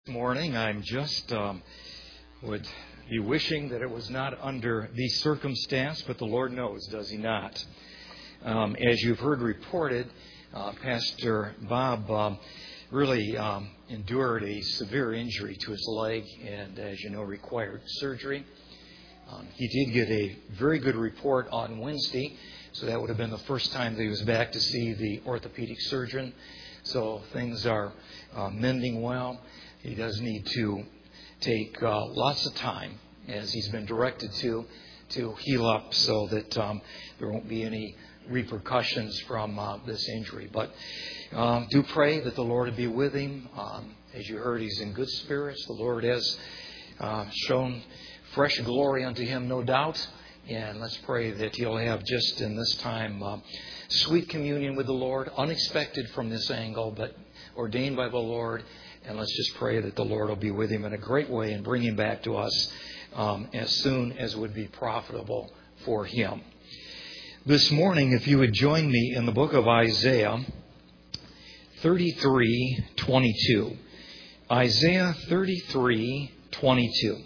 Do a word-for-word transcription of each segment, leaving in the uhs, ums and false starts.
Morning. I'm just um, would be wishing that it was not under these circumstance, but the Lord knows, does He not? Um, as you've heard reported, uh, Pastor Bob um, really um, endured a severe injury to his leg, and as you know, required surgery. Um, he did get a very good report on Wednesday, so that would have been the first time that he was back to see the orthopedic surgeon. So things are uh, mending well. He does need to take uh, lots of time, as he's been directed to, to heal up so that um, there won't be any repercussions from uh, this injury. But um, do pray that the Lord will be with him. Um, as you heard, he's in good spirits. The Lord has uh, shown fresh glory unto him, no doubt. And let's pray that he'll have just in this time uh, sweet communion with the Lord, unexpected from this angle, but ordained by the Lord. And let's just pray that the Lord will be with him in a great way and bring him back to us um, as soon as would be profitable for him. This morning, if you would join me in the book of Isaiah thirty-three twenty-two. Isaiah thirty-three twenty-two.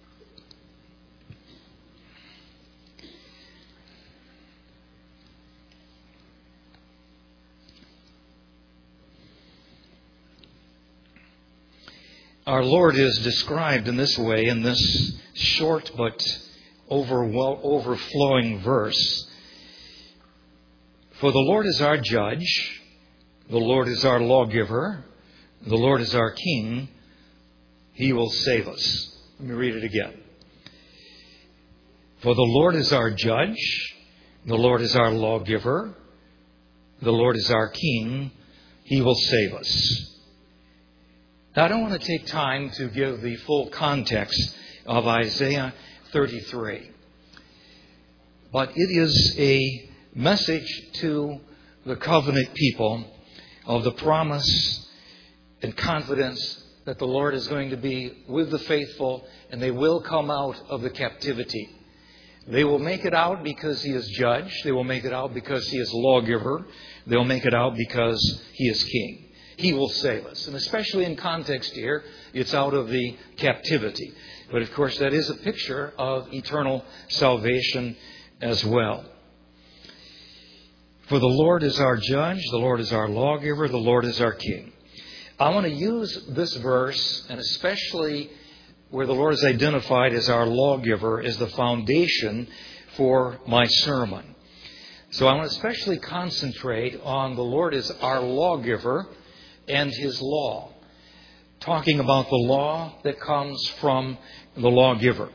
Our Lord is described in this way, in this short but over, well, overflowing verse. For the Lord is our judge, the Lord is our lawgiver, the Lord is our king, He will save us. Let me read it again. For the Lord is our judge, the Lord is our lawgiver, the Lord is our king, He will save us. Now, I don't want to take time to give the full context of Isaiah thirty-three, but it is a message to the covenant people of the promise and confidence that the Lord is going to be with the faithful, and they will come out of the captivity. They will make it out because He is judge. They will make it out because He is lawgiver. They'll make it out because He is king. He will save us. And especially in context here, it's out of the captivity. But of course, that is a picture of eternal salvation as well. For the Lord is our judge, the Lord is our lawgiver, the Lord is our king. I want to use this verse, and especially where the Lord is identified as our lawgiver, as the foundation for my sermon. So I want to especially concentrate on the Lord is our lawgiver and His law, talking about the law that comes from the lawgiver.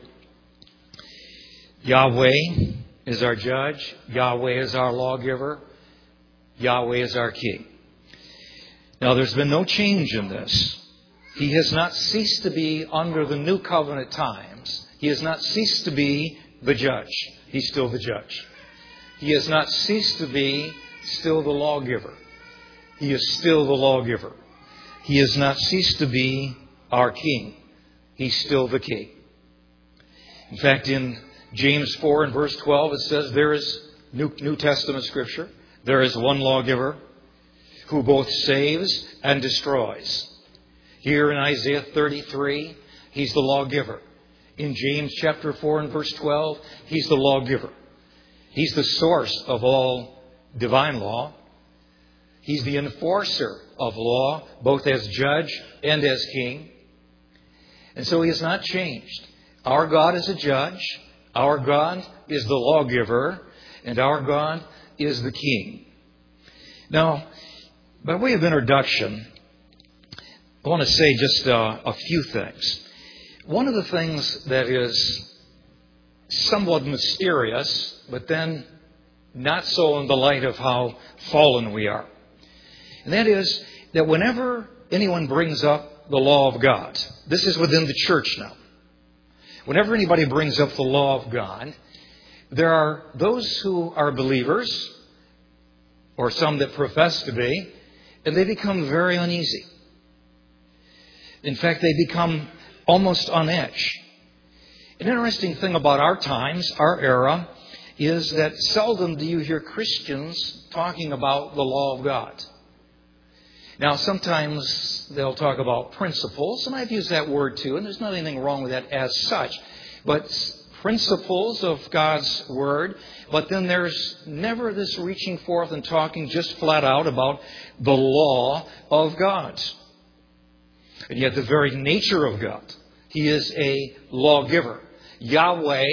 Yahweh is our judge. Yahweh is our lawgiver. Yahweh is our king. Now, there's been no change in this. He has not ceased to be under the new covenant times. He has not ceased to be the judge. He's still the judge. He has not ceased to be still the lawgiver. He is still the lawgiver. He has not ceased to be our king. He's still the king. In fact, in James four and verse twelve, it says there is New, New Testament scripture. There is one lawgiver who both saves and destroys. Here in Isaiah thirty-three, He's the lawgiver. In James chapter four and verse twelve, He's the lawgiver. He's the source of all divine law. He's the enforcer of law, both as judge and as king. And so He has not changed. Our God is a judge. Our God is the lawgiver. And our God is the king. Now, by way of introduction, I want to say just uh, a few things. One of the things that is somewhat mysterious, but then not so in the light of how fallen we are. And that is that whenever anyone brings up the law of God, this is within the church now. Whenever anybody brings up the law of God, there are those who are believers, or some that profess to be, and they become very uneasy. In fact, they become almost on edge. An interesting thing about our times, our era, is that seldom do you hear Christians talking about the law of God. Now, sometimes they'll talk about principles, and I've used that word too, and there's not anything wrong with that as such. But principles of God's Word, but then there's never this reaching forth and talking just flat out about the law of God. And yet the very nature of God, He is a lawgiver. Yahweh,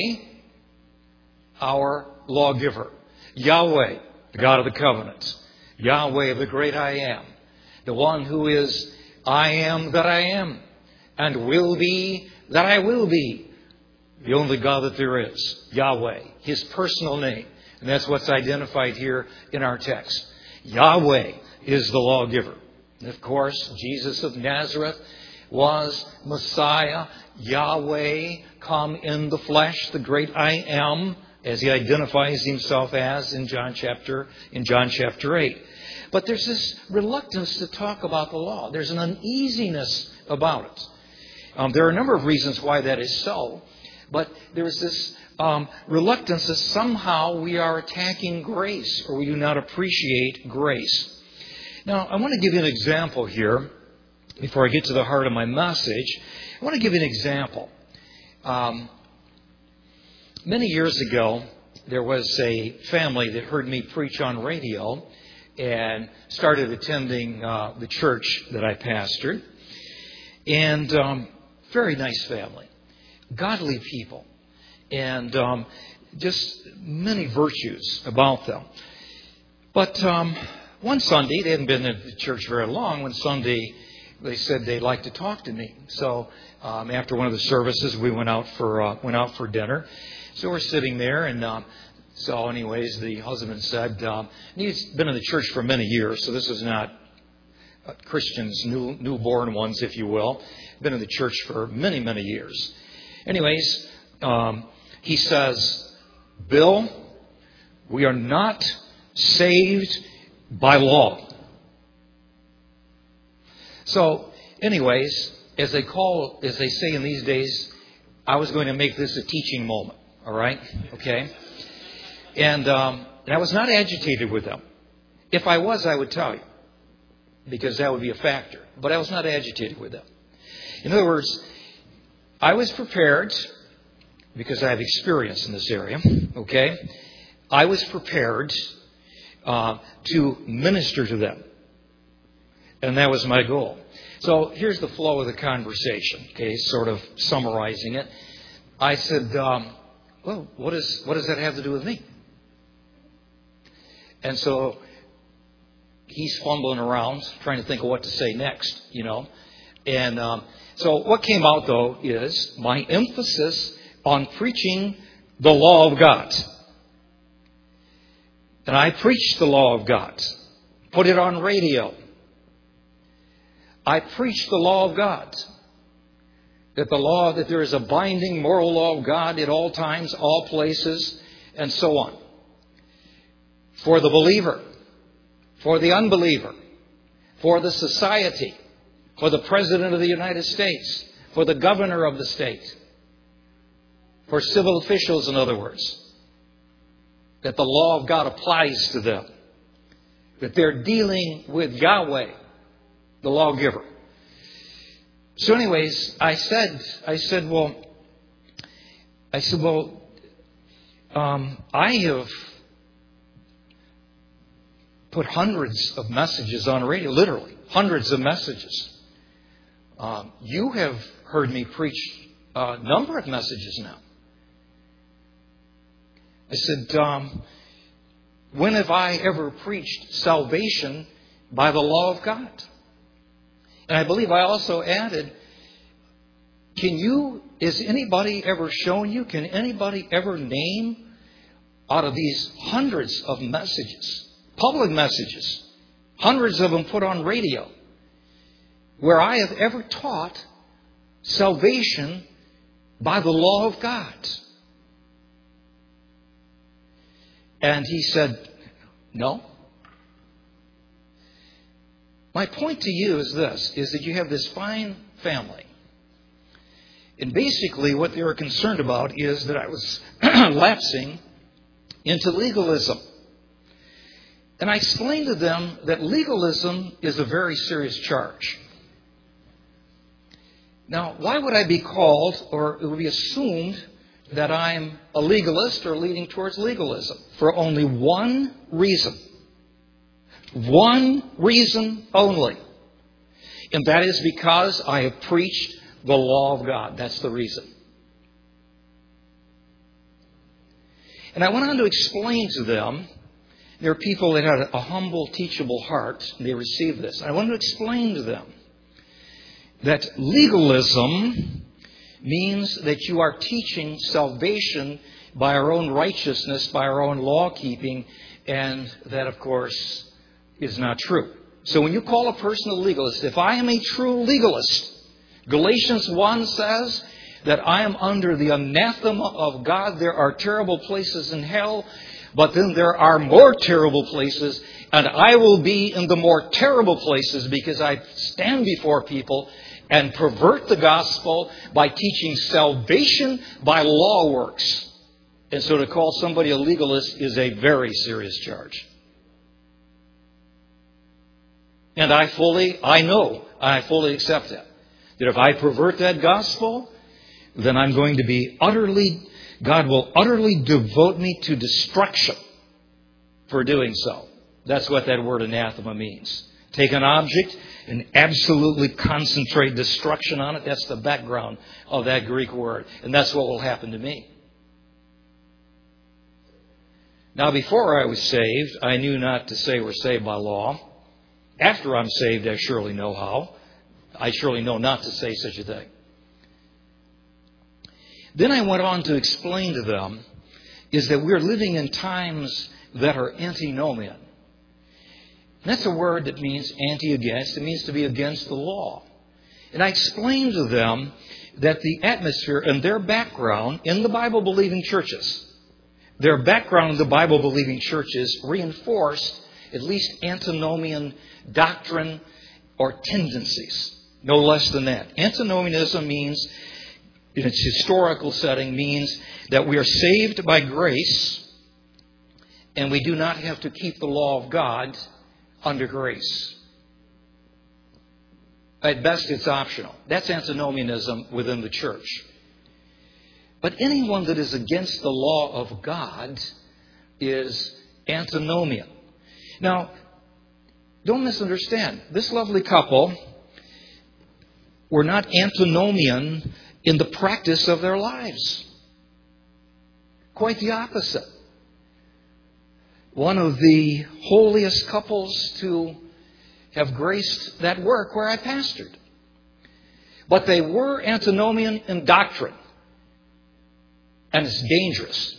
our lawgiver. Yahweh, the God of the covenant. Yahweh, the great I am. The one who is I am that I am, and will be that I will be. The only God that there is, Yahweh, His personal name. And that's what's identified here in our text. Yahweh is the lawgiver. And of course, Jesus of Nazareth was Messiah, Yahweh, come in the flesh, the great I am, as He identifies Himself as in John chapter, in John chapter eight. But there's this reluctance to talk about the law. There's an uneasiness about it. Um, there are a number of reasons why that is so. But there's this um, reluctance that somehow we are attacking grace, or we do not appreciate grace. Now, I want to give you an example here before I get to the heart of my message. I want to give you an example. Um, many years ago, there was a family that heard me preach on radio and started attending uh, the church that I pastored. And um, very nice family. Godly people, and um, just many virtues about them. But um, one Sunday, they hadn't been in the church very long. One Sunday, they said they'd like to talk to me. So um, after one of the services, we went out for uh, went out for dinner. So we're sitting there, and um, so anyways, the husband said um, he's been in the church for many years. So this is not uh, Christians, new newborn ones, if you will. Been in the church for many many years. Anyways, um, he says, Bill, we are not saved by law. So, anyways, as they call, as they say in these days, I was going to make this a teaching moment. All right? Okay? And, um, and I was not agitated with them. If I was, I would tell you, because that would be a factor. But I was not agitated with them. In other words, I was prepared, because I have experience in this area, okay? I was prepared uh, to minister to them. And that was my goal. So here's the flow of the conversation, okay, sort of summarizing it. I said, um, well, what, is, what does that have to do with me? And so he's fumbling around, trying to think of what to say next, you know. And um, so what came out, though, is my emphasis on preaching the law of God. And I preached the law of God, put it on radio. I preached the law of God. That the law, that there is a binding moral law of God at all times, all places, and so on. For the believer, for the unbeliever, for the society, for the President of the United States, for the governor of the state, for civil officials, in other words. That the law of God applies to them. That they're dealing with Yahweh, the lawgiver. So anyways, I said, I said, well, I said, well, um, I have put hundreds of messages on radio, literally, hundreds of messages. Um, you have heard me preach a number of messages now. I said, um, when have I ever preached salvation by the law of God? And I believe I also added, can you, is anybody ever shown you, can anybody ever name out of these hundreds of messages, public messages, hundreds of them put on radio, where I have ever taught salvation by the law of God? And he said, no. My point to you is this, is that you have this fine family. And basically what they were concerned about is that I was lapsing into legalism. And I explained to them that legalism is a very serious charge. Now, why would I be called, or it would be assumed, that I'm a legalist or leaning towards legalism? For only one reason. One reason only. And that is because I have preached the law of God. That's the reason. And I went on to explain to them, there are people that had a humble, teachable heart, and they received this. I wanted to explain to them that legalism means that you are teaching salvation by our own righteousness, by our own law keeping, and that, of course, is not true. So when you call a person a legalist, if I am a true legalist, Galatians one says that I am under the anathema of God. There are terrible places in hell, but then there are more terrible places, and I will be in the more terrible places because I stand before people and pervert the gospel by teaching salvation by law works. And so to call somebody a legalist is a very serious charge. And I fully, I know, I fully accept that. That if I pervert that gospel, then I'm going to be utterly, God will utterly devote me to destruction for doing so. That's what that word anathema means. Take an object and absolutely concentrate destruction on it. That's the background of that Greek word. And that's what will happen to me. Now, before I was saved, I knew not to say we're saved by law. After I'm saved, I surely know how. I surely know not to say such a thing. Then I went on to explain to them is that we're living in times that are antinomian. That's a word that means anti-against. It means to be against the law. And I explained to them that the atmosphere and their background in the Bible-believing churches, their background in the Bible-believing churches reinforced at least antinomian doctrine or tendencies. No less than that. Antinomianism means, in its historical setting, means that we are saved by grace and we do not have to keep the law of God under grace. At best, it's optional. That's antinomianism within the church. But anyone that is against the law of God is antinomian. Now, don't misunderstand. This lovely couple were not antinomian in the practice of their lives. Quite the opposite. One of the holiest couples to have graced that work where I pastored. But they were antinomian in doctrine. And it's dangerous.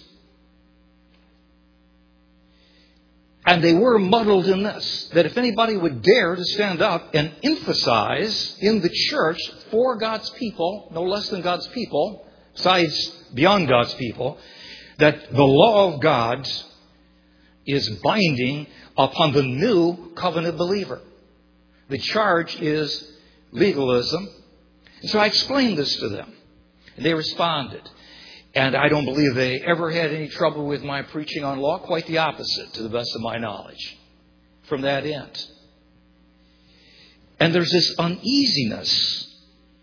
And they were muddled in this, that if anybody would dare to stand up and emphasize in the church for God's people, no less than God's people, besides beyond God's people, that the law of God is binding upon the new covenant believer. The charge is legalism. And so I explained this to them. And they responded. And I don't believe they ever had any trouble with my preaching on law. Quite the opposite, to the best of my knowledge, from that end. And there's this uneasiness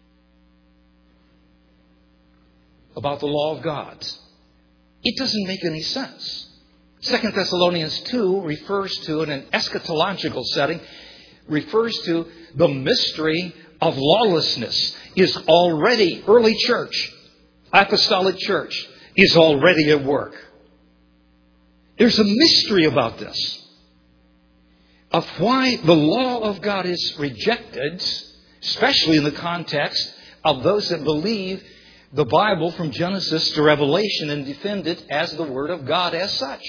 about the law of God. It doesn't make any sense. Second Thessalonians two refers to, in an eschatological setting, refers to the mystery of lawlessness is already, early church, apostolic church, is already at work. There's a mystery about this, of why the law of God is rejected, especially in the context of those that believe the Bible from Genesis to Revelation and defend it as the Word of God as such.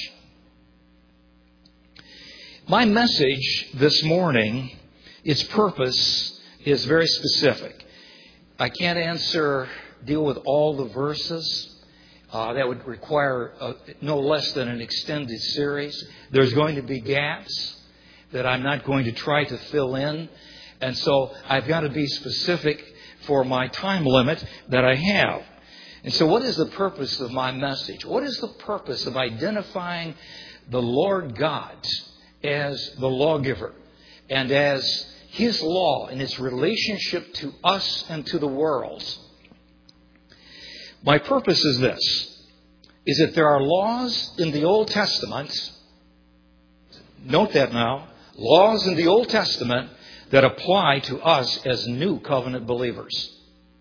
My message this morning, its purpose is very specific. I can't answer, deal with all the verses. Uh, that would require uh, no less than an extended series. There's going to be gaps that I'm not going to try to fill in. And so I've got to be specific for my time limit that I have. And so what is the purpose of my message? What is the purpose of identifying the Lord God as the lawgiver and as His law and its relationship to us and to the world. My purpose is this, is that there are laws in the Old Testament, note that now, laws in the Old Testament that apply to us as new covenant believers.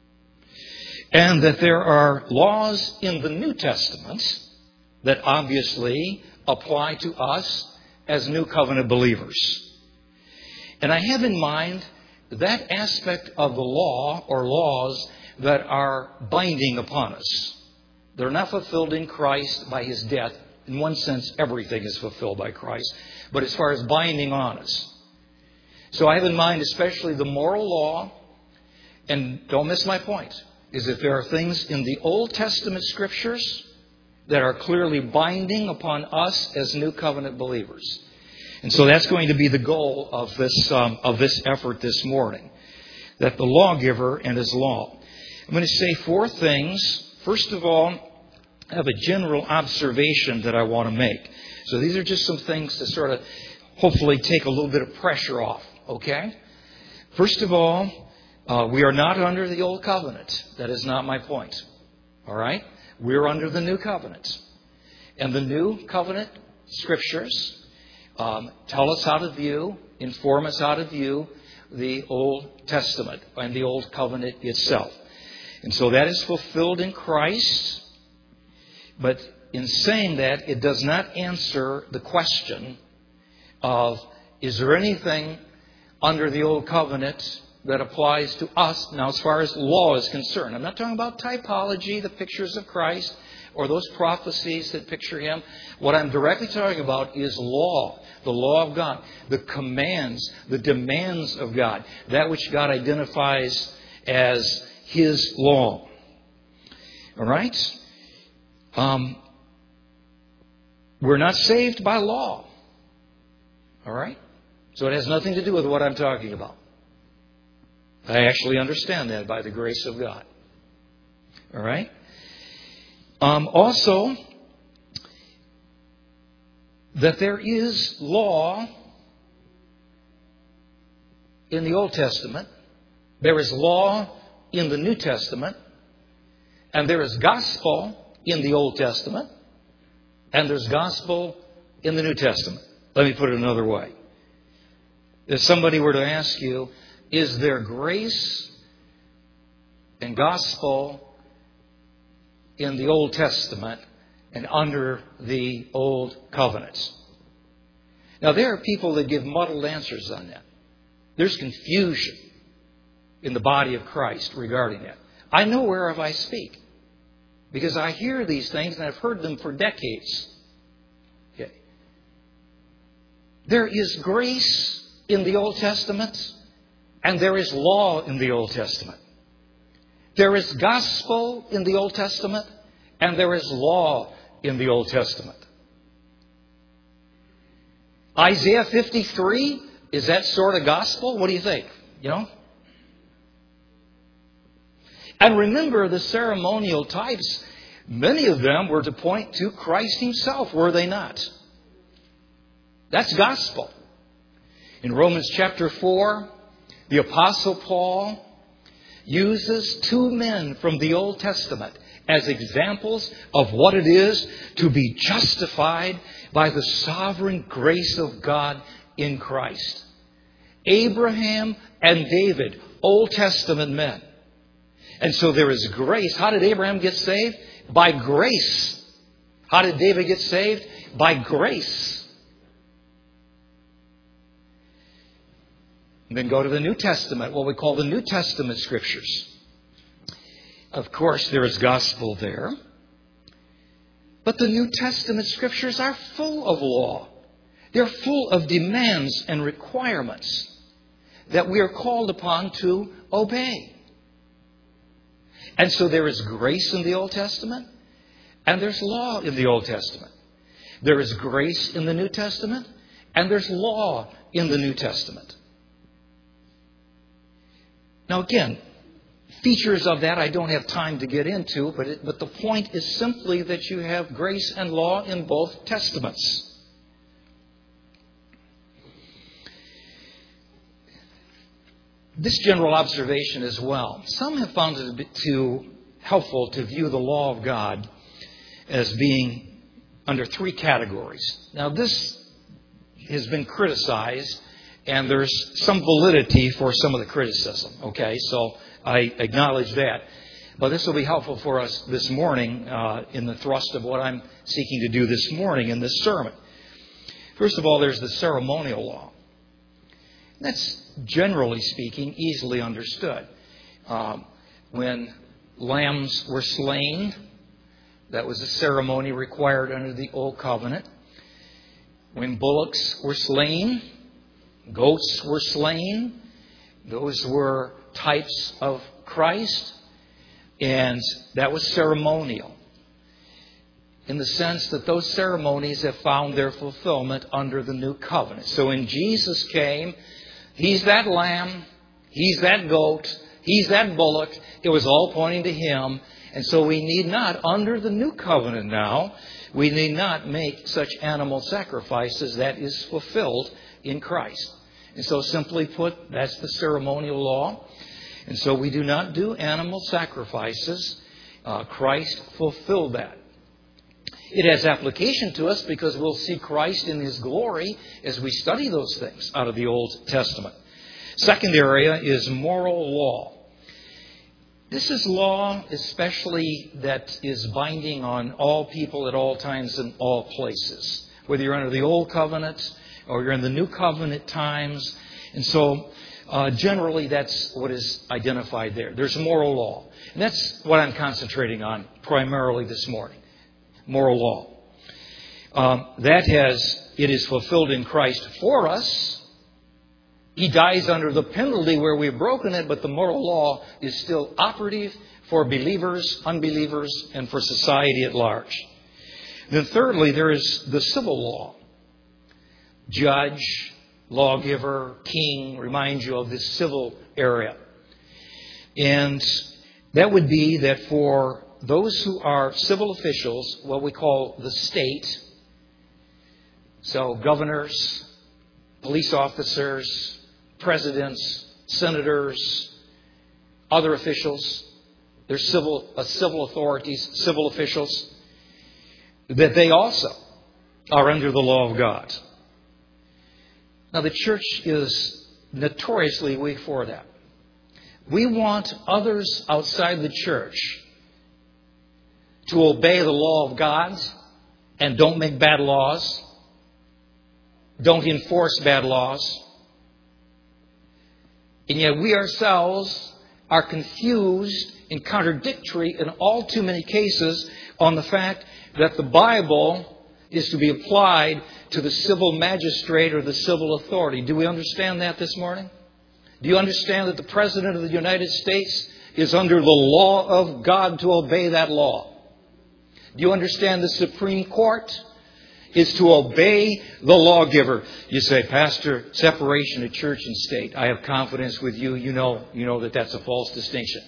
And that there are laws in the New Testament that obviously apply to us as new covenant believers. And I have in mind that aspect of the law or laws that are binding upon us. They're not fulfilled in Christ by His death. In one sense, everything is fulfilled by Christ. But as far as binding on us. So I have in mind especially the moral law. And don't miss my point, is that there are things in the Old Testament Scriptures that are clearly binding upon us as new covenant believers. And so that's going to be the goal of this um, of this effort this morning. That the lawgiver and His law. I'm going to say four things. First of all, I have a general observation that I want to make. So these are just some things to sort of hopefully take a little bit of pressure off. Okay? First of all, uh, we are not under the old covenant. That is not my point. All right? We're under the new covenant. And the new covenant Scriptures um, tell us how to view, inform us how to view the Old Testament and the Old Covenant itself. And so that is fulfilled in Christ. But in saying that, it does not answer the question of, is there anything under the Old Covenant that applies to us now as far as law is concerned? I'm not talking about typology, the pictures of Christ, or those prophecies that picture Him. What I'm directly talking about is law, the law of God, the commands, the demands of God, that which God identifies as His law. All right? Um, we're not saved by law. All right? So it has nothing to do with what I'm talking about. I actually understand that by the grace of God. All right? Um, also, that there is law in the Old Testament. There is law in the New Testament. And there is gospel in the Old Testament. And there's gospel in the New Testament. Let me put it another way. If somebody were to ask you, is there grace and gospel in the Old Testament and under the Old Covenants? Now, there are people that give muddled answers on that. There's confusion in the body of Christ regarding that. I know whereof I speak, because I hear these things and I've heard them for decades. Okay. There is grace in the Old Testament, and there is law in the Old Testament. There is gospel in the Old Testament, and there is law in the Old Testament. Isaiah fifty-three, is that sort of gospel? What do you think? You know? And remember the ceremonial types, many of them were to point to Christ Himself, were they not? That's gospel. In Romans chapter four, the Apostle Paul uses two men from the Old Testament as examples of what it is to be justified by the sovereign grace of God in Christ. Abraham and David, Old Testament men. And so there is grace. How did Abraham get saved? By grace. How did David get saved? By grace. And then go to the New Testament, what we call the New Testament Scriptures. Of course, there is gospel there. But the New Testament Scriptures are full of law. They're full of demands and requirements that we are called upon to obey. And so there is grace in the Old Testament, and there's law in the Old Testament. There is grace in the New Testament, and there's law in the New Testament. Now again, features of that I don't have time to get into, but it, but the point is simply that you have grace and law in both testaments. this general observation as well. Some have found it a bit too helpful to view the law of God as being under three categories. Now, this has been criticized, and there's some validity for some of the criticism. Okay, so I acknowledge that. But this will be helpful for us this morning uh, in the thrust of what I'm seeking to do this morning in this sermon. First of all, there's the ceremonial law. That's, generally speaking, easily understood. Um, when lambs were slain, that was a ceremony required under the Old Covenant. When bullocks were slain, goats were slain, those were types of Christ, and that was ceremonial, in the sense that those ceremonies have found their fulfillment under the New Covenant. So when Jesus came, He's that lamb, He's that goat, He's that bullock. It was all pointing to Him. And so we need not, under the New Covenant now, we need not make such animal sacrifices. That is fulfilled in Christ. And so simply put, that's the ceremonial law. And so we do not do animal sacrifices. Uh, Christ fulfilled that. It has application to us because we'll see Christ in His glory as we study those things out of the Old Testament. Second area is moral law. This is law especially that is binding on all people at all times and all places. Whether you're under the Old Covenant or you're in the New Covenant times. And so uh, generally that's what is identified there. There's moral law. And that's what I'm concentrating on primarily this morning. Moral law. Um, that has, it is fulfilled in Christ for us. He dies under the penalty where we've broken it, but the moral law is still operative for believers, unbelievers, and for society at large. Then thirdly, there is the civil law. Judge, lawgiver, king, remind you of this civil area. And that would be that for those who are civil officials, what we call the state, so governors, police officers, presidents, senators, other officials, they're civil, uh, civil authorities, civil officials, that they also are under the law of God. Now, the church is notoriously weak for that. We want others outside the church to obey the law of God and don't make bad laws, don't enforce bad laws. And yet we ourselves are confused and contradictory in all too many cases on the fact that the Bible is to be applied to the civil magistrate or the civil authority. Do we understand that this morning? Do you understand that the President of the United States is under the law of God to obey that law? Do you understand the Supreme Court is to obey the lawgiver? You say, Pastor, separation of church and state. I have confidence with you. You know, you know that that's a false distinction.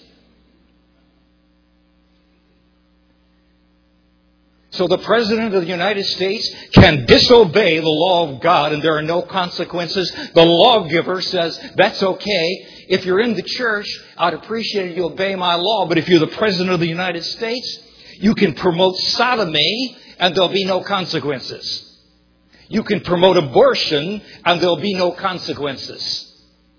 So the President of the United States can disobey the law of God and there are no consequences. The lawgiver says, that's okay. If you're in the church, I'd appreciate it you obey my law. But if you're the President of the United States, you can promote sodomy and there'll be no consequences. You can promote abortion and there'll be no consequences.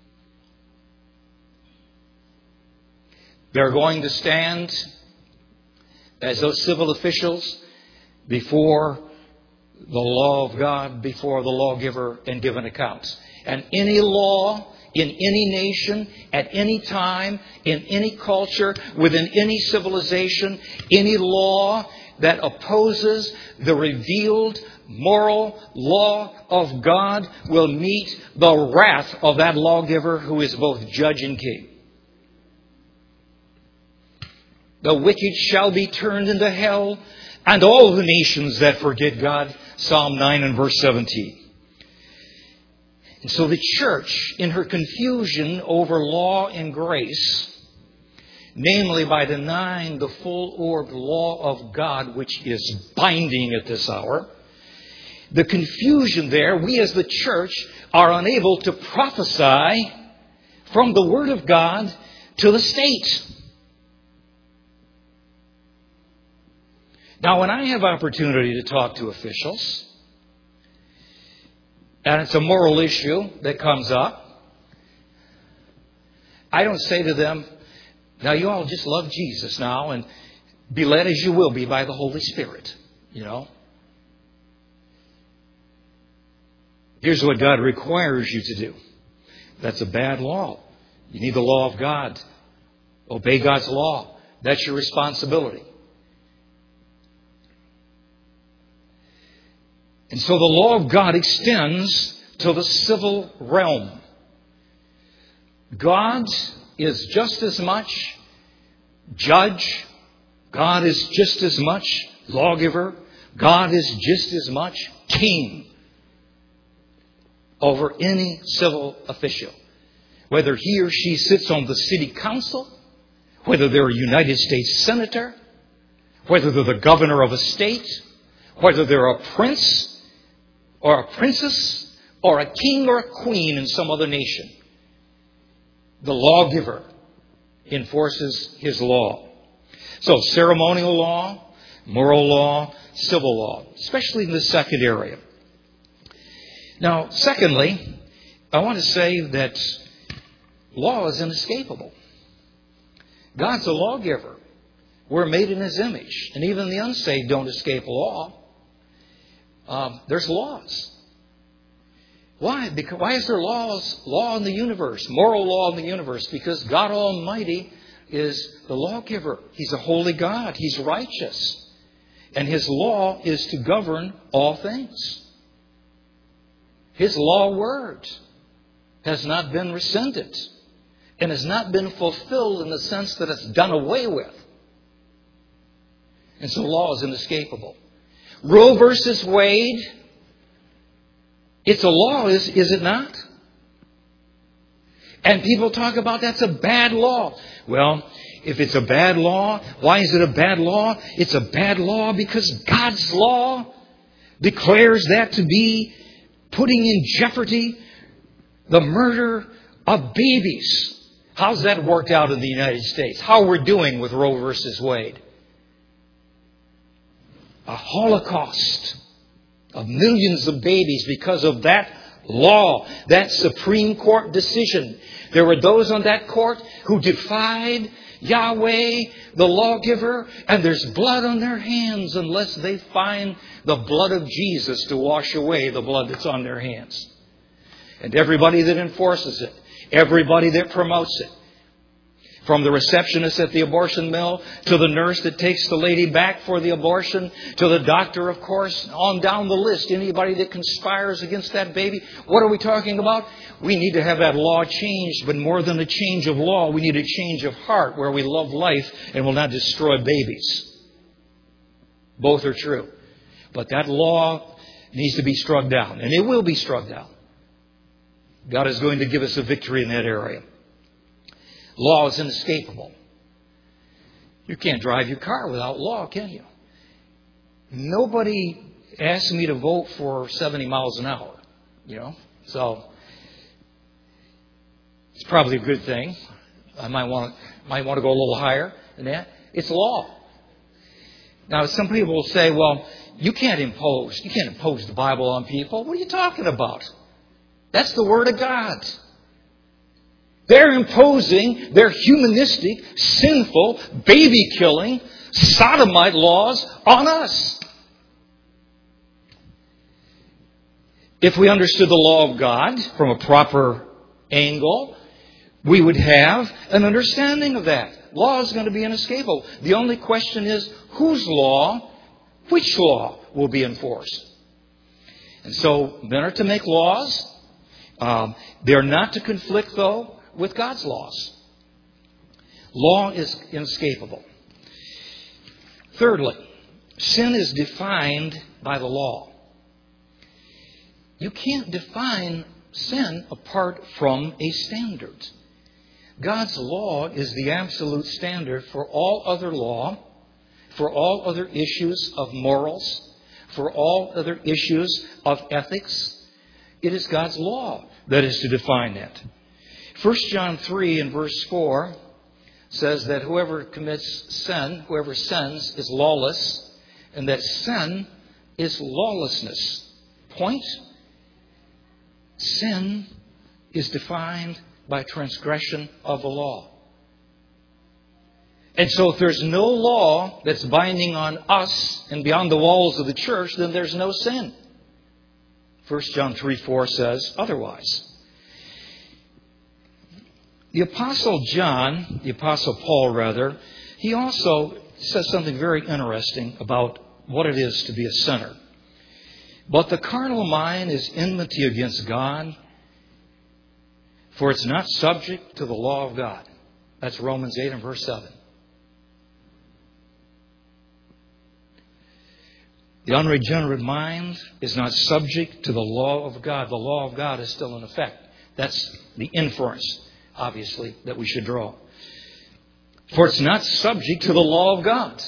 They're going to stand as those civil officials before the law of God, before the lawgiver, and give an account. And any law in any nation, at any time, in any culture, within any civilization, any law that opposes the revealed moral law of God will meet the wrath of that lawgiver who is both judge and king. The wicked shall be turned into hell, and all the nations that forget God. Psalm nine and verse seventeen. And so the church, in her confusion over law and grace, namely by denying the full-orbed law of God, which is binding at this hour, the confusion there, we as the church are unable to prophesy from the Word of God to the state. Now, when I have opportunity to talk to officials, and it's a moral issue that comes up, I don't say to them, now you all just love Jesus now and be led as you will be by the Holy Spirit. You know. Here's what God requires you to do. That's a bad law. You need the law of God. Obey God's law. That's your responsibility. And so the law of God extends to the civil realm. God is just as much judge. God is just as much lawgiver. God is just as much king over any civil official. Whether he or she sits on the city council, whether they're a United States senator, whether they're the governor of a state, whether they're a prince or a princess or a king or a queen in some other nation. The lawgiver enforces his law. So ceremonial law, moral law, civil law, especially in the second area. Now, secondly, I want to say that law is inescapable. God's a lawgiver. We're made in His image. And even the unsaved don't escape law. Um, there's laws. Why? Because why is there laws, law in the universe, moral law in the universe? Because God Almighty is the lawgiver. He's a holy God. He's righteous. And His law is to govern all things. His law word has not been rescinded and has not been fulfilled in the sense that it's done away with. And so law is inescapable. Roe versus Wade, it's a law, is, is it not? And people talk about that's a bad law. Well, if it's a bad law, why is it a bad law? It's a bad law because God's law declares that to be putting in jeopardy the murder of babies. How's that worked out in the United States? How we're doing with Roe versus Wade? A holocaust of millions of babies because of that law, that Supreme Court decision. There were those on that court who defied Yahweh, the lawgiver, and there's blood on their hands unless they find the blood of Jesus to wash away the blood that's on their hands. And everybody that enforces it, everybody that promotes it, from the receptionist at the abortion mill to the nurse that takes the lady back for the abortion to the doctor, of course, on down the list. Anybody that conspires against that baby. What are we talking about? We need to have that law changed. But more than a change of law, we need a change of heart where we love life and will not destroy babies. Both are true. But that law needs to be struck down. And it will be struck down. God is going to give us a victory in that area. Law is inescapable. You can't drive your car without law, can you? Nobody asked me to vote for seventy miles an hour, you know. So it's probably a good thing. I might want might want to go a little higher than that. It's law. Now, some people will say, "Well, you can't impose. You can't impose the Bible on people." What are you talking about? That's the Word of God. They're imposing their humanistic, sinful, baby-killing, sodomite laws on us. If we understood the law of God from a proper angle, we would have an understanding of that. Law is going to be inescapable. The only question is, whose law, which law will be enforced? And so, men are to make laws. Um, they're not to conflict, though, with God's laws. Law is inescapable. Thirdly, sin is defined by the law. You can't define sin apart from a standard. God's law is the absolute standard for all other law, for all other issues of morals, for all other issues of ethics. It is God's law that is to define that. First John three and verse four says that whoever commits sin, whoever sins, is lawless, and that sin is lawlessness. Point: sin is defined by transgression of the law. And so if there's no law that's binding on us and beyond the walls of the church, then there's no sin. First John three four says otherwise. The Apostle John, the Apostle Paul rather, he also says something very interesting about what it is to be a sinner. But the carnal mind is enmity against God, for it's not subject to the law of God. That's Romans eight and verse seven. The unregenerate mind is not subject to the law of God. The law of God is still in effect. That's the inference, obviously, that we should draw. For it's not subject to the law of God.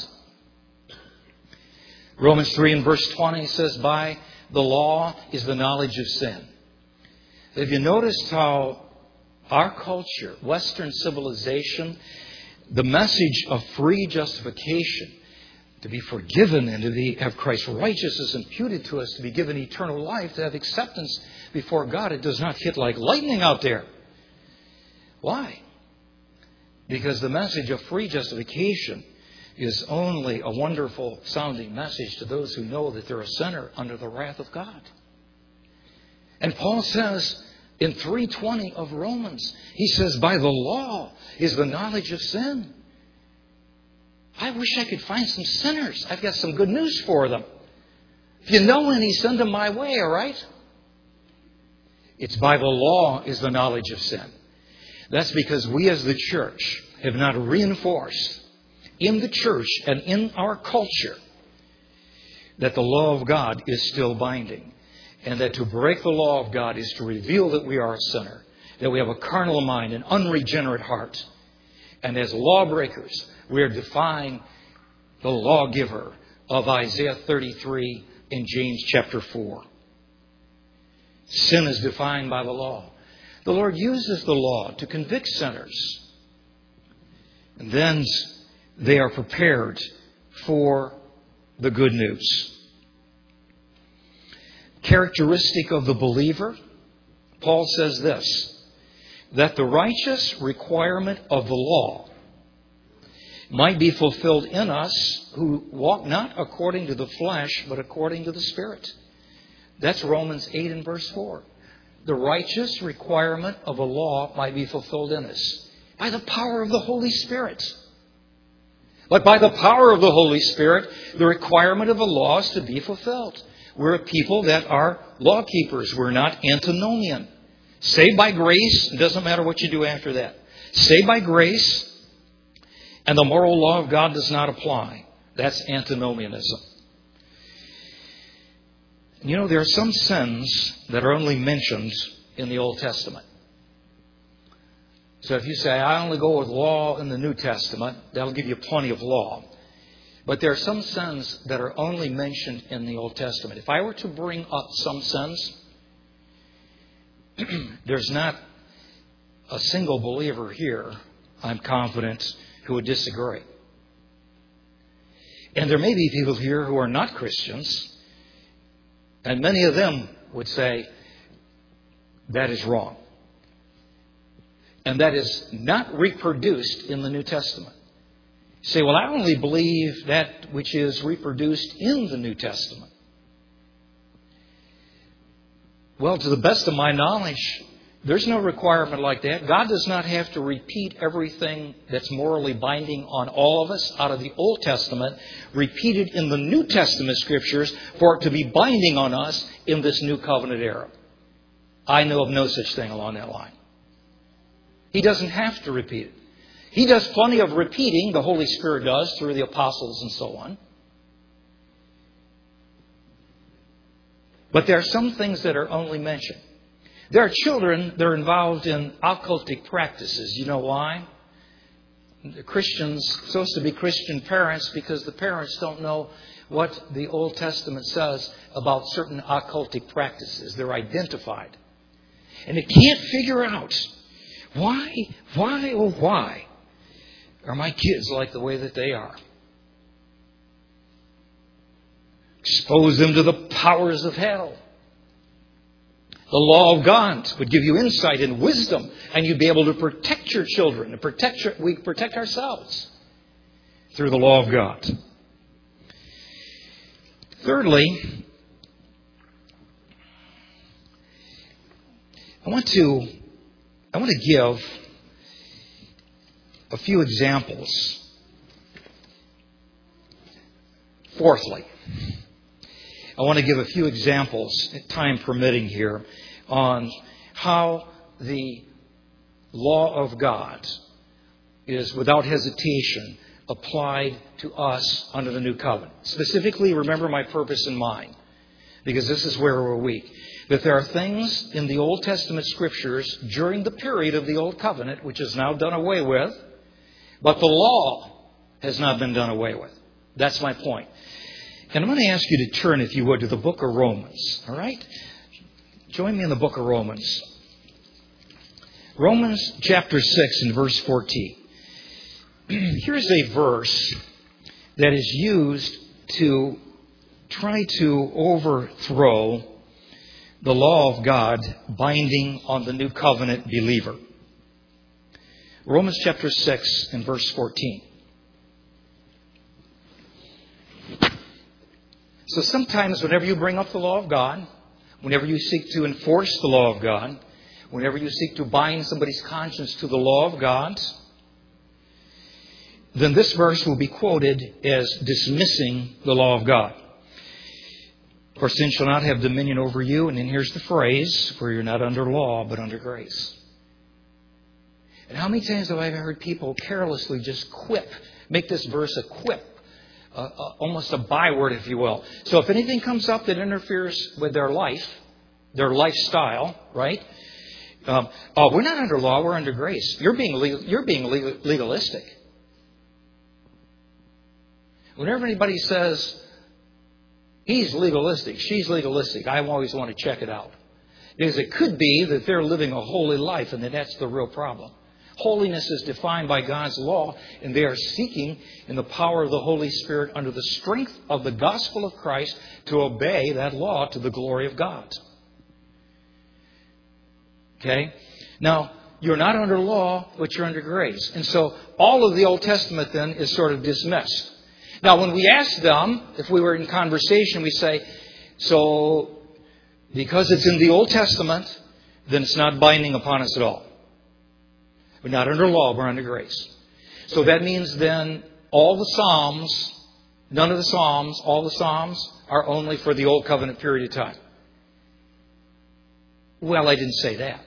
Romans three and verse twenty says, by the law is the knowledge of sin. Have you noticed how our culture, Western civilization, the message of free justification, to be forgiven and to be, have Christ's righteousness imputed to us, to be given eternal life, to have acceptance before God, it does not hit like lightning out there. Why? Because the message of free justification is only a wonderful sounding message to those who know that they're a sinner under the wrath of God. And Paul says in three twenty of Romans, he says, by the law is the knowledge of sin. I wish I could find some sinners. I've got some good news for them. If you know any, send them my way, all right? It's by the law is the knowledge of sin. That's because we as the church have not reinforced in the church and in our culture that the law of God is still binding. And that to break the law of God is to reveal that we are a sinner. That we have a carnal mind, an unregenerate heart. And as lawbreakers, we are defying the lawgiver of Isaiah thirty-three in James chapter four. Sin is defined by the law. The Lord uses the law to convict sinners. And then they are prepared for the good news. Characteristic of the believer, Paul says this, that the righteous requirement of the law might be fulfilled in us who walk not according to the flesh, but according to the Spirit. That's Romans eight and verse four. The righteous requirement of a law might be fulfilled in us by the power of the Holy Spirit. But by the power of the Holy Spirit, the requirement of the law is to be fulfilled. We're a people that are law keepers. We're not antinomian. Saved by grace, it doesn't matter what you do after that. Saved by grace, and the moral law of God does not apply. That's antinomianism. You know, there are some sins that are only mentioned in the Old Testament. So if you say, I only go with law in the New Testament, that'll give you plenty of law. But there are some sins that are only mentioned in the Old Testament. If I were to bring up some sins, there's not a single believer here, I'm confident, who would disagree. And there may be people here who are not Christians, and many of them would say, that is wrong. And that is not reproduced in the New Testament. You say, well, I only believe that which is reproduced in the New Testament. Well, to the best of my knowledge, there's no requirement like that. God does not have to repeat everything that's morally binding on all of us out of the Old Testament, repeated in the New Testament Scriptures for it to be binding on us in this new covenant era. I know of no such thing along that line. He doesn't have to repeat it. He does plenty of repeating, the Holy Spirit does, through the apostles and so on. But there are some things that are only mentioned. There are children that are involved in occultic practices. You know why? The Christians, supposed to be Christian parents, because the parents don't know what the Old Testament says about certain occultic practices. They're identified. And they can't figure out Why, why, oh why are my kids like the way that they are? Expose them to the powers of hell. The law of God would give you insight and wisdom, and you'd be able to protect your children and protect your, we protect ourselves through the law of God. Thirdly, I want to I want to give a few examples. Fourthly, I want to give a few examples, time permitting here, on how the law of God is without hesitation applied to us under the new covenant. Specifically, remember my purpose in mind, because this is where we're weak. That there are things in the Old Testament Scriptures during the period of the Old Covenant which is now done away with, but the law has not been done away with. That's my point. And I'm going to ask you to turn, if you would, to the book of Romans. All right? Join me in the book of Romans. Romans chapter six and verse fourteen. Here's a verse that is used to try to overthrow the law of God binding on the new covenant believer. Romans chapter six and verse fourteen. So sometimes whenever you bring up the law of God, whenever you seek to enforce the law of God, whenever you seek to bind somebody's conscience to the law of God, then this verse will be quoted as dismissing the law of God. For sin shall not have dominion over you. And then here's the phrase, for you're not under law, but under grace. And how many times have I heard people carelessly just quip, make this verse a quip, uh, uh, almost a byword, if you will. So if anything comes up that interferes with their life, their lifestyle, right? Um, oh, we're not under law, we're under grace. You're being legal, you're being legal, legalistic. Whenever anybody says, he's legalistic, she's legalistic, I always want to check it out. Because it could be that they're living a holy life and that that's the real problem. Holiness is defined by God's law, and they are seeking in the power of the Holy Spirit under the strength of the gospel of Christ to obey that law to the glory of God. Okay? Now, you're not under law, but you're under grace. And so all of the Old Testament then is sort of dismissed. Now, when we ask them, if we were in conversation, we say, so because it's in the Old Testament, then it's not binding upon us at all. We're not under law, we're under grace. So that means then all the Psalms, none of the Psalms, all the Psalms are only for the Old Covenant period of time. Well, I didn't say that.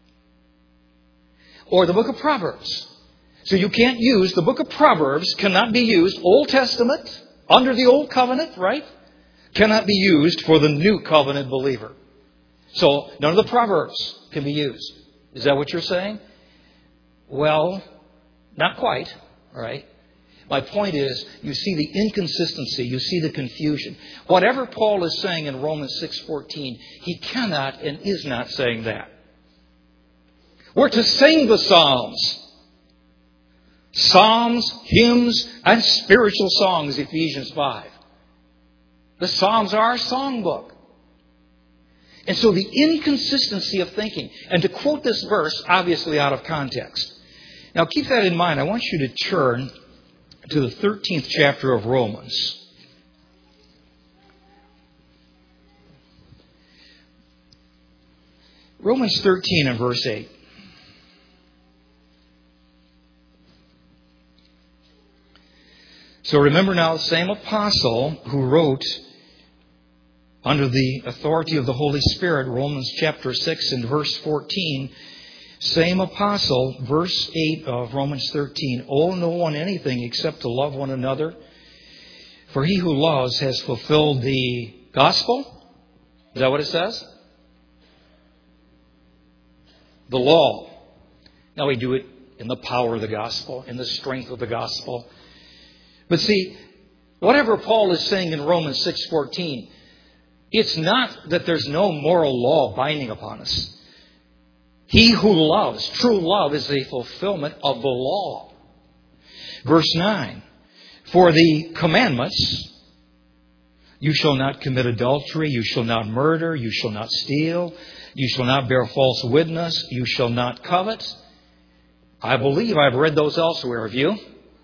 Or the book of Proverbs. So you can't use, the book of Proverbs cannot be used, Old Testament, under the Old Covenant, right? Cannot be used for the New Covenant believer. So none of the Proverbs can be used. Is that what you're saying? Well, not quite, all right? My point is, you see the inconsistency, you see the confusion. Whatever Paul is saying in Romans six fourteen, he cannot and is not saying that. We're to sing the Psalms. Psalms, hymns, and spiritual songs, Ephesians five. The Psalms are our songbook. And so the inconsistency of thinking, and to quote this verse, obviously out of context. Now keep that in mind. I want you to turn to the thirteenth chapter of Romans. Romans thirteen and verse eight. So remember now, the same apostle who wrote under the authority of the Holy Spirit, Romans chapter six and verse fourteen, same apostle, verse eight of Romans thirteen, owe no one anything except to love one another, for he who loves has fulfilled the gospel. Is that what it says? The law. Now we do it in the power of the gospel, in the strength of the gospel. But see, whatever Paul is saying in Romans six fourteen, it's not that there's no moral law binding upon us. He who loves, true love is a fulfillment of the law. Verse nine, for the commandments, you shall not commit adultery, you shall not murder, you shall not steal, you shall not bear false witness, you shall not covet. I believe I've read those elsewhere. Have you?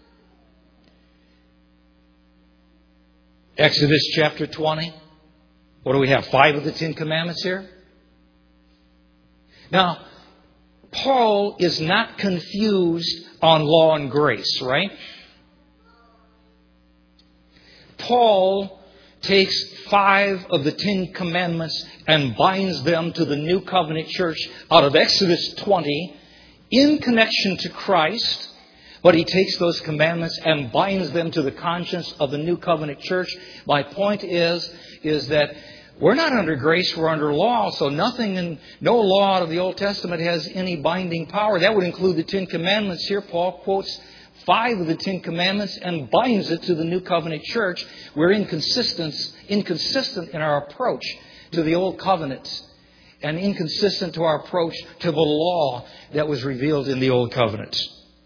Exodus chapter twenty. What do we have? Five of the Ten Commandments here? Now, Paul is not confused on law and grace, right? Paul takes five of the Ten Commandments and binds them to the New Covenant church out of Exodus twenty in connection to Christ. But he takes those commandments and binds them to the conscience of the New Covenant church. My point is, is that we're not under grace, we're under law. So nothing in, no law out of the Old Testament has any binding power. That would include the Ten Commandments here. Paul quotes five of the Ten Commandments and binds it to the New Covenant church. We're inconsistent, inconsistent in our approach to the Old Covenant and inconsistent to our approach to the law that was revealed in the Old Covenant.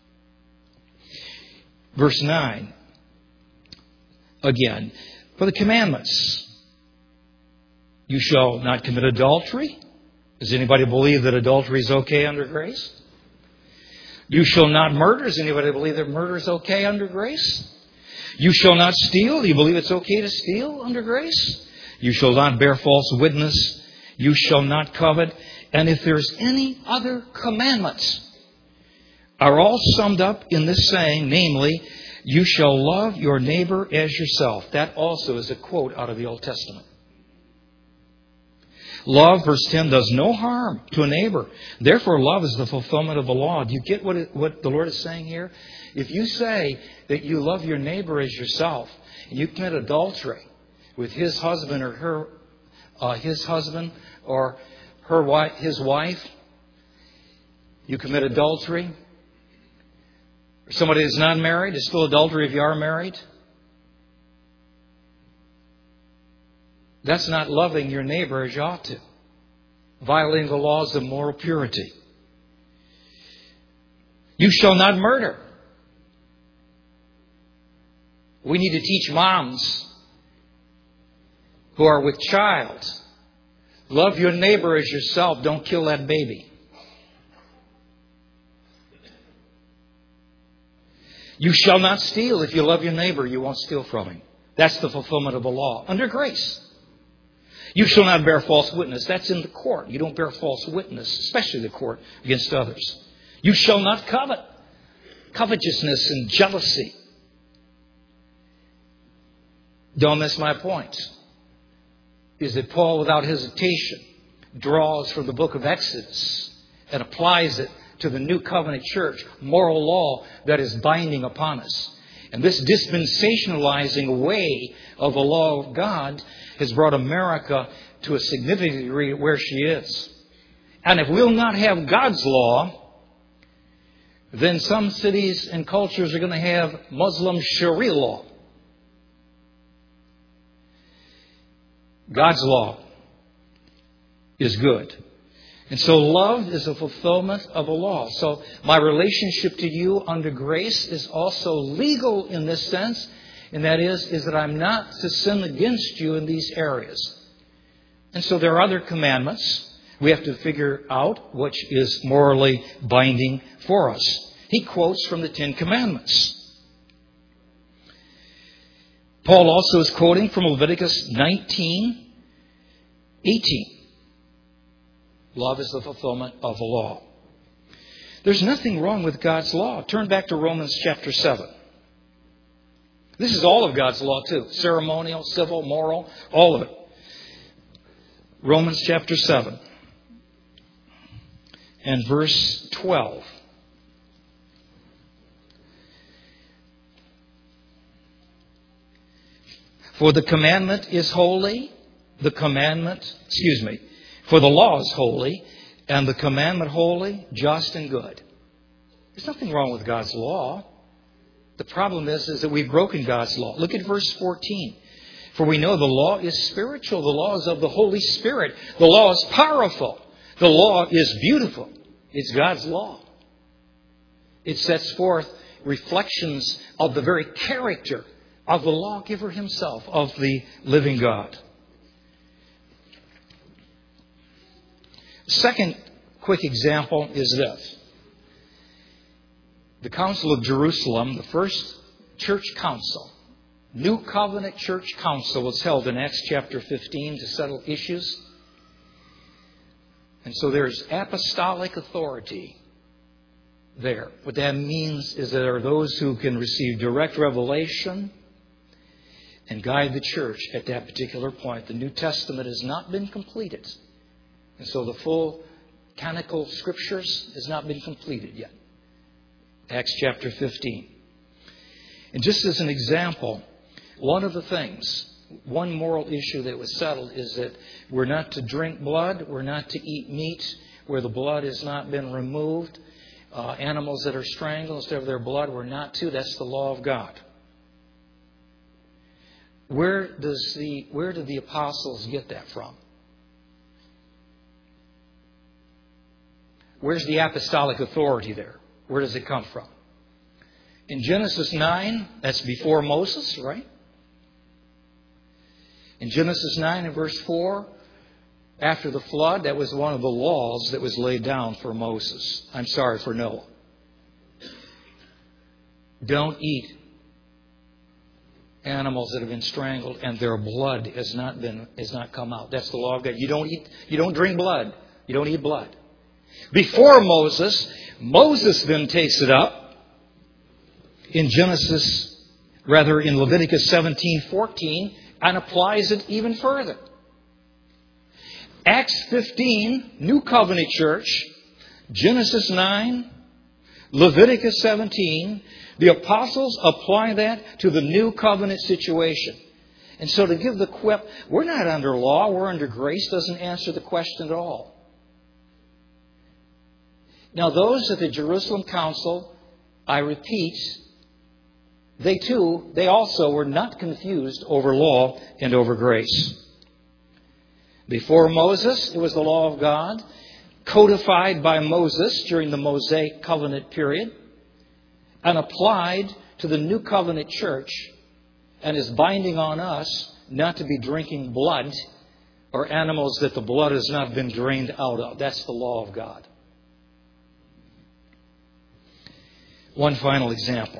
Verse nine, again, for the commandments, you shall not commit adultery. Does anybody believe that adultery is okay under grace? You shall not murder. Does anybody believe that murder is okay under grace? You shall not steal. Do you believe it's okay to steal under grace? You shall not bear false witness. You shall not covet. And if there's any other commandments, are all summed up in this saying, namely, you shall love your neighbor as yourself. That also is a quote out of the Old Testament. Love, verse ten, does no harm to a neighbor. Therefore, love is the fulfillment of the law. Do you get what, it, what the Lord is saying here? If you say that you love your neighbor as yourself, and you commit adultery with his husband or her, uh, his husband or her wife, his wife, you commit adultery. Or somebody that's not married, it's still adultery if you are married. That's not loving your neighbor as you ought to. Violating the laws of moral purity. You shall not murder. We need to teach moms who are with child. Love your neighbor as yourself. Don't kill that baby. You shall not steal. If you love your neighbor, you won't steal from him. That's the fulfillment of the law. Under grace. You shall not bear false witness. That's in the court. You don't bear false witness, especially the court, against others. You shall not covet. Covetousness and jealousy. Don't miss my point. Is that Paul, without hesitation, draws from the book of Exodus and applies it to the New Covenant church, moral law that is binding upon us. And this dispensationalizing way of the law of God has brought America to a significant degree where she is. And if we'll not have God's law, then some cities and cultures are going to have Muslim Sharia law. God's law is good. And so love is a fulfillment of a law. So my relationship to you under grace is also legal in this sense. And that is, is that I'm not to sin against you in these areas. And so there are other commandments. We have to figure out which is morally binding for us. He quotes from the Ten Commandments. Paul also is quoting from Leviticus nineteen eighteen. Love is the fulfillment of the law. There's nothing wrong with God's law. Turn back to Romans chapter seven. This is all of God's law too. Ceremonial, civil, moral, all of it. Romans chapter seven and verse twelve. For the commandment is holy. The commandment, excuse me. For the law is holy, and the commandment holy, just and good. There's nothing wrong with God's law. The problem is, is that we've broken God's law. Look at verse fourteen. For we know the law is spiritual. The law is of the Holy Spirit. The law is powerful. The law is beautiful. It's God's law. It sets forth reflections of the very character of the lawgiver himself, of the living God. Second quick example is this. The Council of Jerusalem, the first church council, New Covenant Church Council, was held in Acts chapter fifteen to settle issues. And so there's apostolic authority there. What that means is that there are those who can receive direct revelation and guide the church at that particular point. The New Testament has not been completed. And so the full canonical scriptures has not been completed yet. Acts chapter fifteen. And just as an example, one of the things, one moral issue that was settled is that we're not to drink blood, we're not to eat meat where the blood has not been removed. Uh, animals that are strangled instead of their blood, we're not to. That's the law of God. Where does the where did the apostles get that from? Where's the apostolic authority there? Where does it come from? In Genesis nine, that's before Moses, right? In Genesis nine and verse four, after the flood, that was one of the laws that was laid down for Moses. I'm sorry, for Noah. Don't eat animals that have been strangled and their blood has not been has not come out. That's the law of God. You don't eat, you don't drink blood. You don't eat blood. Before Moses, Moses then takes it up in Genesis, rather in Leviticus seventeen fourteen, and applies it even further. Acts fifteen, New Covenant Church, Genesis nine, Leviticus seventeen, the apostles apply that to the New Covenant situation. And so to give the quip, we're not under law, we're under grace, doesn't answer the question at all. Now those at the Jerusalem Council, I repeat, they too, they also were not confused over law and over grace. Before Moses, it was the law of God, codified by Moses during the Mosaic covenant period, and applied to the New Covenant Church, and is binding on us not to be drinking blood or animals that the blood has not been drained out of. That's the law of God. One final example.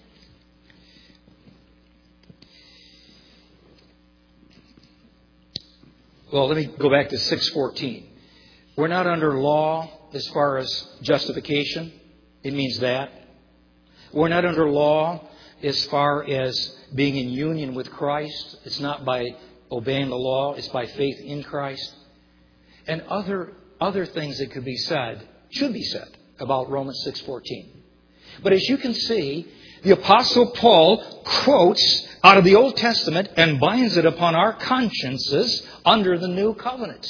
Well, let me go back to six fourteen. We're not under law as far as justification. It means that. We're not under law as far as being in union with Christ. It's not by obeying the law. It's by faith in Christ. And other, other things that could be said, should be said, about Romans six fourteen. But as you can see, the Apostle Paul quotes out of the Old Testament and binds it upon our consciences under the New Covenant.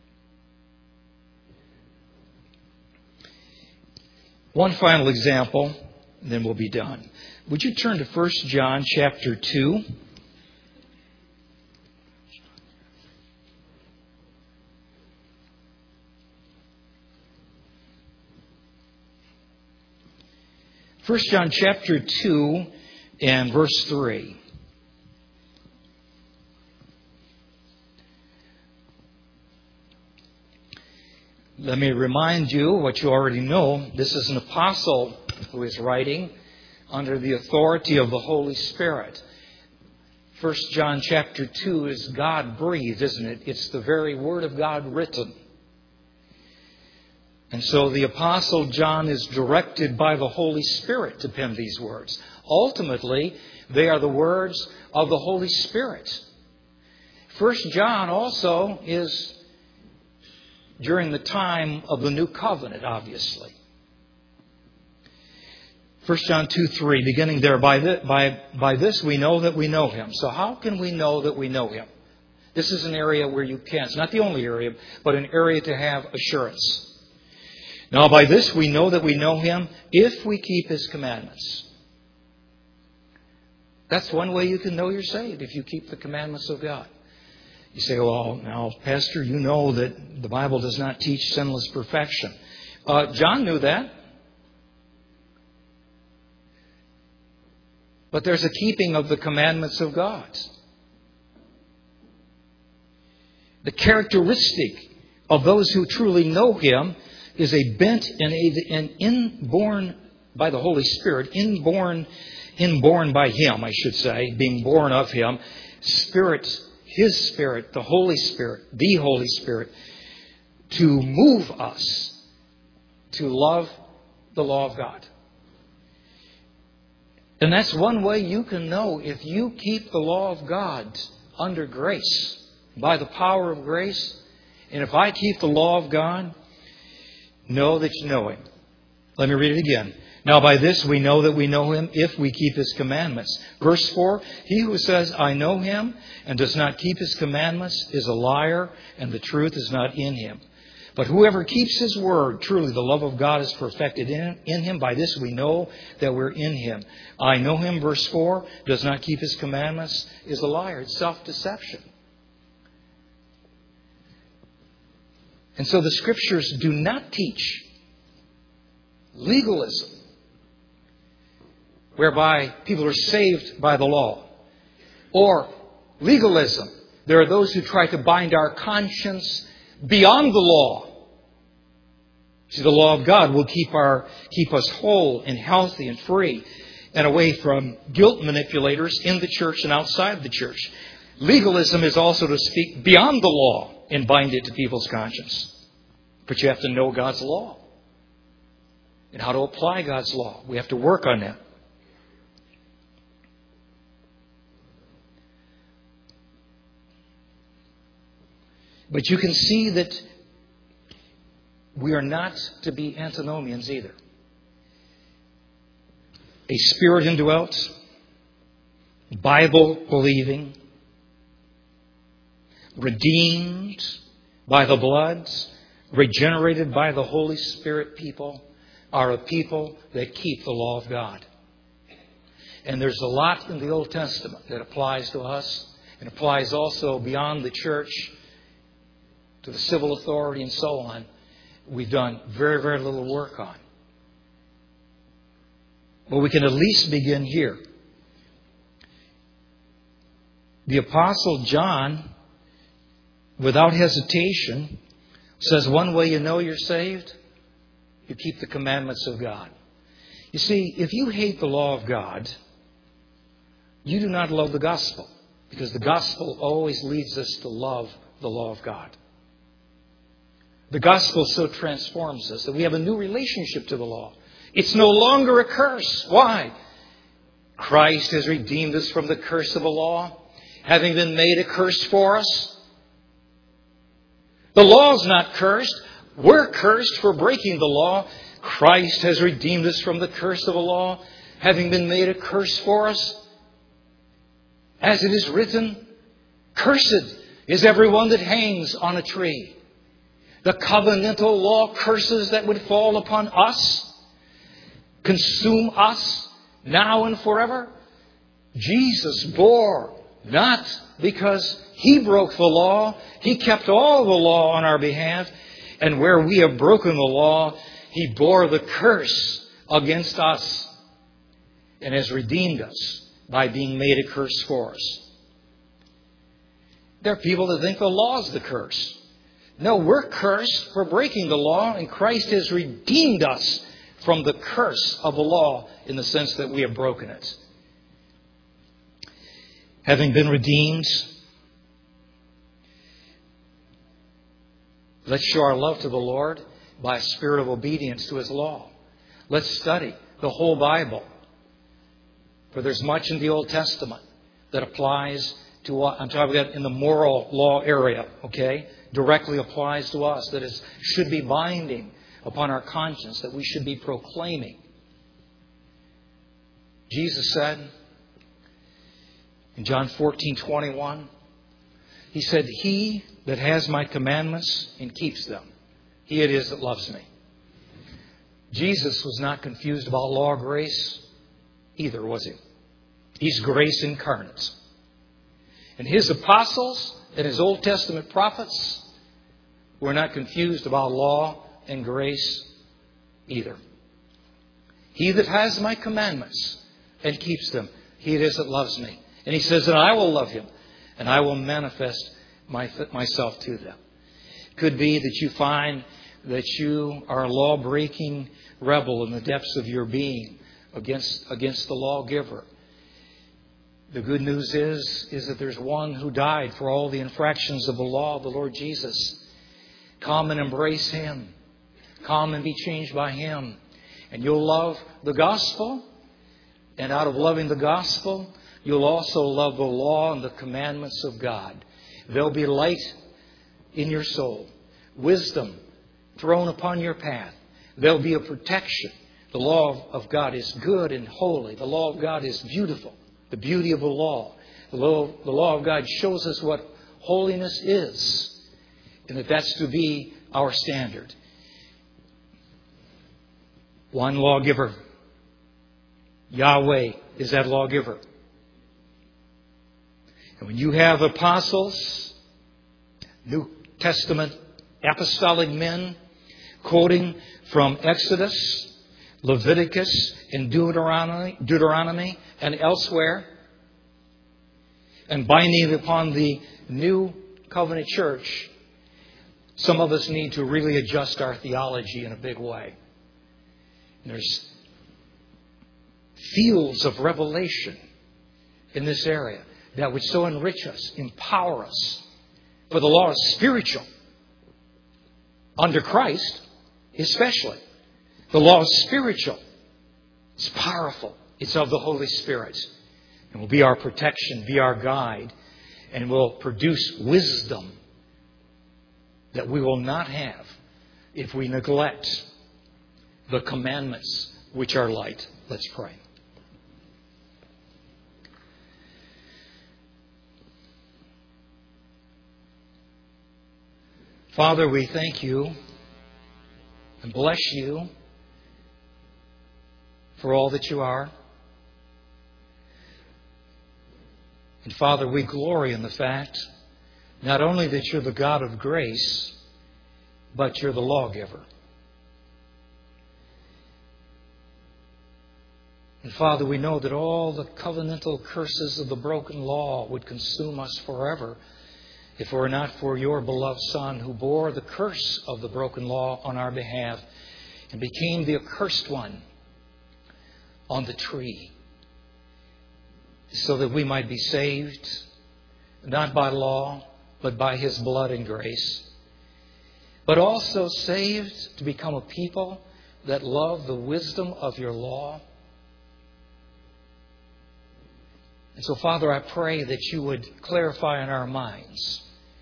One final example, and then we'll be done. Would you turn to First John chapter two? First John chapter two and verse three. Let me remind you what you already know. This is an apostle who is writing under the authority of the Holy Spirit. First John chapter two is God-breathed, isn't it? It's the very Word of God written. And so the Apostle John is directed by the Holy Spirit to pen these words. Ultimately, they are the words of the Holy Spirit. First John also is during the time of the New Covenant, obviously. First John two three, beginning there, by, the, by, by this we know that we know Him. So how can we know that we know Him? This is an area where you can. It's not the only area, but an area to have assurance. Now, by this we know that we know Him if we keep His commandments. That's one way you can know you're saved, if you keep the commandments of God. You say, well, now, Pastor, you know that the Bible does not teach sinless perfection. Uh, John knew that. But there's a keeping of the commandments of God. The characteristic of those who truly know Him is a bent and a, an inborn by the Holy Spirit, inborn, inborn by Him, I should say, being born of Him, Spirit, His Spirit, the Holy Spirit, the Holy Spirit, to move us to love the law of God. And that's one way you can know if you keep the law of God under grace, by the power of grace. And if I keep the law of God, know that you know Him. Let me read it again. Now by this we know that we know Him if we keep His commandments. Verse four, he who says, I know Him, and does not keep His commandments is a liar, and the truth is not in him. But whoever keeps His word, truly the love of God is perfected in, in him. By this we know that we're in Him. I know Him, verse four, does not keep His commandments is a liar. It's self-deception. And so the Scriptures do not teach legalism, whereby people are saved by the law. Or legalism. There are those who try to bind our conscience beyond the law. See, the law of God will keep our keep us whole and healthy and free and away from guilt manipulators in the church and outside the church. Legalism is also to speak beyond the law and bind it to people's conscience. But you have to know God's law and how to apply God's law. We have to work on that. But you can see that we are not to be antinomians either. A Spirit indwelt, Bible believing, redeemed by the blood, regenerated by the Holy Spirit people are a people that keep the law of God. And there's a lot in the Old Testament that applies to us and applies also beyond the church to the civil authority and so on. We've done very, very little work on. But we can at least begin here. The Apostle John, without hesitation, says one way you know you're saved, you keep the commandments of God. You see, if you hate the law of God, you do not love the gospel, because the gospel always leads us to love the law of God. The gospel so transforms us that we have a new relationship to the law. It's no longer a curse. Why? Christ has redeemed us from the curse of the law, having been made a curse for us. The law's not cursed. We're cursed for breaking the law. Christ has redeemed us from the curse of the law, having been made a curse for us. As it is written, cursed is everyone that hangs on a tree. The covenantal law curses that would fall upon us, consume us now and forever, Jesus bore, not because He broke the law. He kept all the law on our behalf. And where we have broken the law, He bore the curse against us and has redeemed us by being made a curse for us. There are people that think the law is the curse. No, we're cursed for breaking the law, and Christ has redeemed us from the curse of the law in the sense that we have broken it. Having been redeemed, let's show our love to the Lord by a spirit of obedience to His law. Let's study the whole Bible. For there's much in the Old Testament that applies to what I'm talking about in the moral law area, okay? Directly applies to us, that is, should be binding upon our conscience, that we should be proclaiming. Jesus said in John fourteen twenty-one, He said, He that has my commandments and keeps them, he it is that loves me. Jesus was not confused about law or grace either, was He? He's grace incarnate. And His apostles and His Old Testament prophets were not confused about law and grace either. He that has my commandments and keeps them, he it is that loves me. And he says that I will love him and I will manifest my, myself to them. It could be that you find that you are a law-breaking rebel in the depths of your being against, against the lawgiver. The good news is, is that there's one who died for all the infractions of the law, the Lord Jesus. Come and embrace Him. Come and be changed by Him. And you'll love the gospel. And out of loving the gospel, you'll also love the law and the commandments of God. There'll be light in your soul. Wisdom thrown upon your path. There'll be a protection. The law of God is good and holy. The law of God is beautiful. The beauty of the law. The law, the law of God shows us what holiness is. And that that's to be our standard. One lawgiver. Yahweh is that lawgiver. And when you have apostles, New Testament apostolic men, quoting from Exodus, Leviticus, and Deuteronomy, Deuteronomy and elsewhere, and binding it upon the new covenant church, some of us need to really adjust our theology in a big way. And there's fields of revelation in this area that would so enrich us, empower us. For the law is spiritual. Under Christ, especially. The law is spiritual. It's powerful. It's of the Holy Spirit. And will be our protection, be our guide, and will produce wisdom that we will not have if we neglect the commandments which are light. Let's pray. Father, we thank You and bless You for all that You are. And Father, we glory in the fact not only that You're the God of grace, but You're the lawgiver. And Father, we know that all the covenantal curses of the broken law would consume us forever if it were not for Your beloved Son who bore the curse of the broken law on our behalf and became the accursed one on the tree so that we might be saved, not by law, but by His blood and grace, but also saved to become a people that love the wisdom of Your law. And so, Father, I pray that You would clarify in our minds.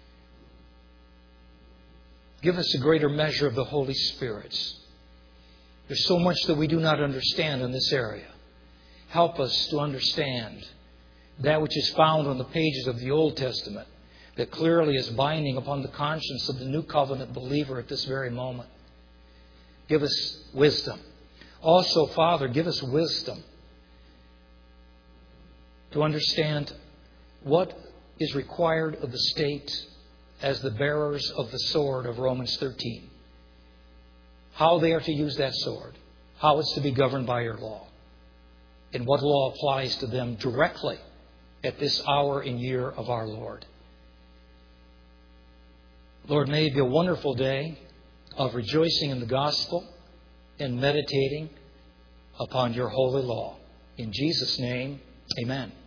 Give us a greater measure of the Holy Spirit. There's so much that we do not understand in this area. Help us to understand that which is found on the pages of the Old Testament that clearly is binding upon the conscience of the New Covenant believer at this very moment. Give us wisdom. Also, Father, give us wisdom to understand what is required of the state as the bearers of the sword of Romans thirteen. How they are to use that sword. How it's to be governed by Your law. And what law applies to them directly at this hour and year of our Lord. Lord, may it be a wonderful day of rejoicing in the gospel and meditating upon Your holy law. In Jesus' name, amen.